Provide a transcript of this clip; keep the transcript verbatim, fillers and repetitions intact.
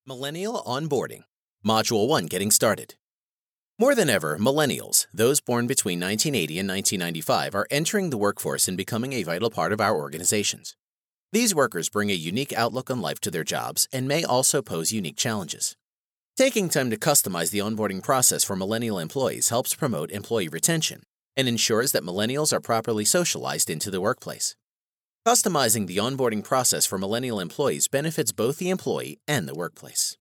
Millennial Onboarding, Module one Getting Started. More than ever, millennials, those born between nineteen eighty and nineteen ninety-five, are entering the workforce and becoming a vital part of our organizations. These workers bring a unique outlook on life to their jobs and may also pose unique challenges. Taking time to customize the onboarding process for millennial employees helps promote employee retention and ensures that millennials are properly socialized into the workplace. Customizing the onboarding process for millennial employees benefits both the employee and the workplace.